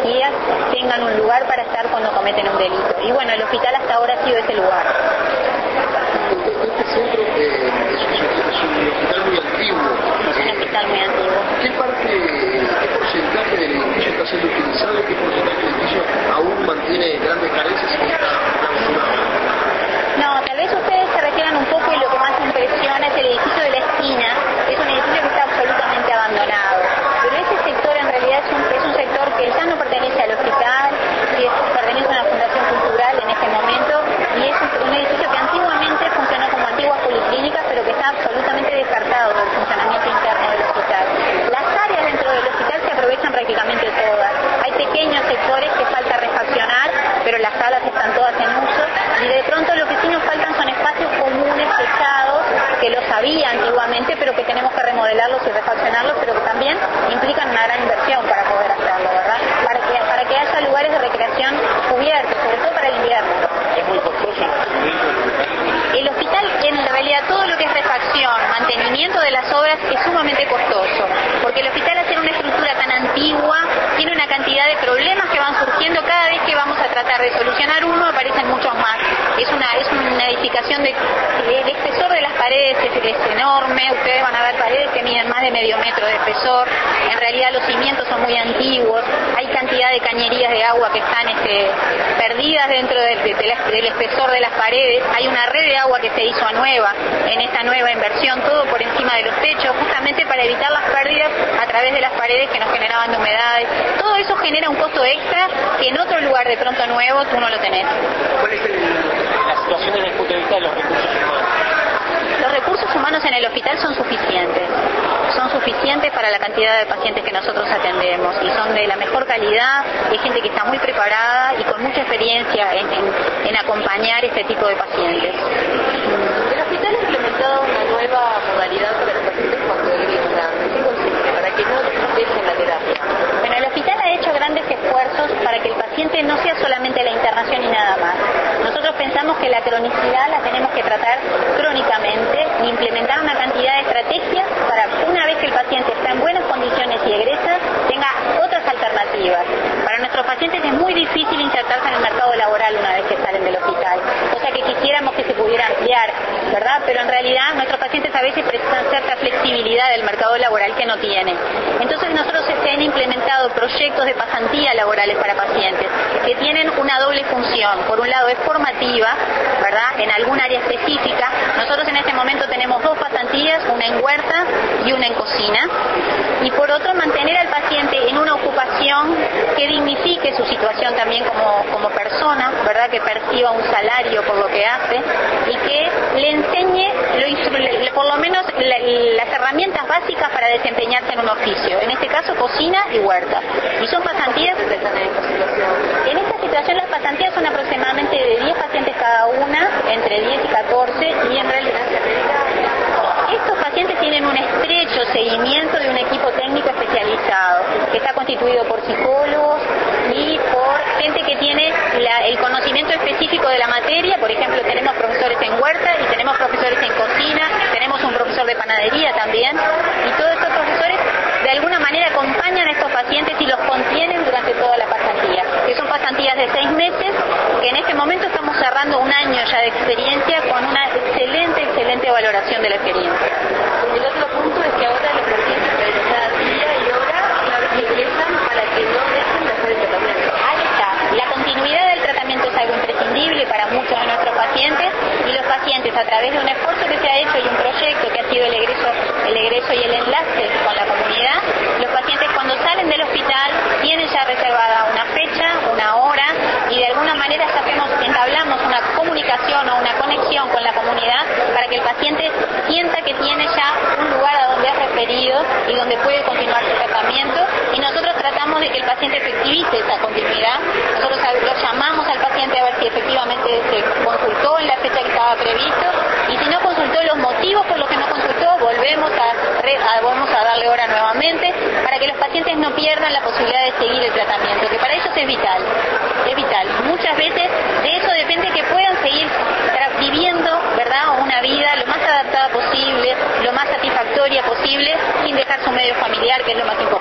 policías tengan un lugar para estar cuando cometen un delito. Y bueno, el hospital hasta ahora ha sido ese lugar. Este centro es un hospital muy antiguo. Es un hospital muy antiguo. ¿Qué porcentaje del edificio está siendo utilizado y qué porcentaje del edificio aún mantiene grandes carencias y está clausurado? No, tal vez ustedes se refieran un poco y lo que más impresiona es el edificio de la esquina. Es un edificio que está absolutamente abandonado. Pero ese sector en realidad es un sector que ya no pertenece al hospital, que pertenece a una fundación cultural en este momento, y es un edificio que antiguamente funcionó como antiguas policlínicas, pero que está absolutamente descartado del funcionamiento interno del hospital. Las áreas dentro del hospital se aprovechan prácticamente todas. Hay pequeños sectores que falta refaccionar, pero las salas están todas en uso, y de pronto lo que sí nos faltan son espacios comunes techados, que los había antiguamente, pero que tenemos que remodelarlos y refaccionarlos, pero que también implican una gran inversión para poder hacerlo, ¿verdad? Para que haya lugares de recreación cubiertos, sobre todo para el invierno. ¿Es muy costoso el hospital, en realidad, todo lo que es refacción, mantenimiento de las obras es sumamente costoso, porque el hospital, al ser una estructura tan antigua, tiene una cantidad de problemas que van surgiendo cada vez que vamos a tratar de solucionar uno, aparecen muchos más. Es una edificación el espesor de las paredes es enorme, ustedes van a ver paredes que miden más de medio metro de espesor, en realidad los cimientos son muy antiguos, hay cantidad de cañerías de agua que están perdidas dentro del espesor de las paredes, hay una red de agua que se hizo nueva en esta nueva inversión, todo por encima de los techos, justamente para evitar las pérdidas a través de las paredes que nos generaban de humedades. Todo eso genera un costo extra que en otro lugar de pronto nuevo tú no lo tenés. ¿Cuál es la situación desde el punto de vista de los recursos humanos? Los recursos humanos en el hospital son suficientes para la cantidad de pacientes que nosotros atendemos y son de la mejor calidad, hay gente que está muy preparada y con mucha experiencia en acompañar este tipo de pacientes. El hospital ha implementado una nueva modalidad para los pacientes cuando egresan. ¿Qué consiste? Para que no dejen la terapia. Bueno, el hospital ha hecho grandes esfuerzos para que el paciente no sea solamente la internación y nada más. Nosotros pensamos que la cronicidad la tenemos que tratar crónicamente y implementar una cantidad de estrategias para, una vez que el paciente está en buenas condiciones y egresa, tenga otras alternativas. Para nuestros pacientes es muy difícil insertarse en el mercado laboral una vez que salen del hospital, cosa que quisiéramos que se pudiera ampliar, ¿verdad? Pero en realidad nuestros pacientes a veces precisan cierta flexibilidad del mercado laboral que no tienen. Entonces nosotros se han implementado proyectos de pasantía laborales para pacientes que tienen una doble función. Por un lado es formativa, ¿verdad?, en algún área específica. Nosotros en este momento tenemos 2 pasantías, una en huerta y una en cocina. Y por otro, mantener al paciente en una ocupación que dignifique su situación también como persona, ¿verdad?, que perciba un salario por lo que hace y que le enseñe por lo menos las herramientas básicas para desempeñarse en un oficio. En este caso, cocina y huerta. Y son pasantías. En esta situación las pasantías son aproximadamente de 10 pacientes cada una, entre 10 y 14, y en realidad estos pacientes tienen un estrecho seguimiento de un equipo técnico especializado, que está constituido por psicólogos y por gente que tiene el conocimiento específico de la materia. Por ejemplo, tenemos profesores en huerta y tenemos profesores en cocina, tenemos un profesor de panadería también, y todos estos profesores de alguna manera acompañan a estos pacientes y los contienen durante toda la pasantía, que son pasantías de 6 meses, que en este momento estamos cerrando un año ya de experiencia con una excelente valoración de la experiencia. El otro punto es que ahora los pacientes deben dar día y hora una vez que ingresan para que no dejen de hacer el tratamiento. Ahí está. La continuidad del tratamiento es algo imprescindible para muchos de nuestros pacientes, y los pacientes, a través de un esfuerzo que se ha hecho y un proyecto que ha sido el egreso y el enlace con la comunidad, los pacientes cuando salen del hospital tienen ya reservada una fecha, una hora, y de alguna manera ya entablamos una comunicación o una conexión con la comunidad para que el paciente sienta que tiene ya un lugar a donde es referido y donde puede continuar su tratamiento, y nosotros tratamos de que el paciente efectivice esa continuidad. Nosotros lo llamamos al paciente a ver si efectivamente se consultó en la fecha que estaba previsto, y si no consultó los motivos por los que no consultó, volvemos a darle hora nuevamente para que los pacientes no pierdan la posibilidad de seguir el tratamiento, que para ellos es vital. Muchas veces de eso depende que puedan seguir viviendo, ¿verdad?, una vida lo más adaptada posible, lo más satisfactoria posible, sin dejar su medio familiar, que es lo más importante.